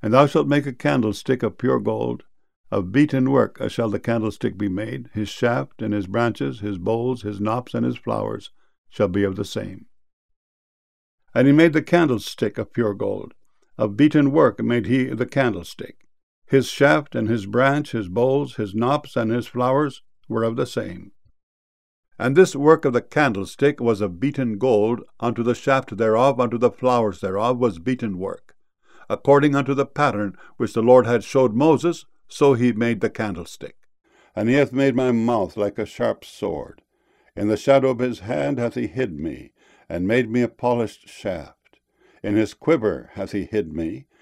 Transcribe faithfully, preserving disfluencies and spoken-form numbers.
And thou shalt make a candlestick of pure gold. Of beaten work shall the candlestick be made. His shaft and his branches, his bowls, his knops, and his flowers shall be of the same. And he made the candlestick of pure gold. Of beaten work made he the candlestick. His shaft and his branch, his bowls, his knops, and his flowers were of the same. And this work of the candlestick was of beaten gold. Unto the shaft thereof, unto the flowers thereof, was beaten work. According unto the pattern which the Lord had showed Moses, so he made the candlestick. And he hath made my mouth like a sharp sword. In the shadow of his hand hath he hid me, and made me a polished shaft. In his quiver hath he hid me,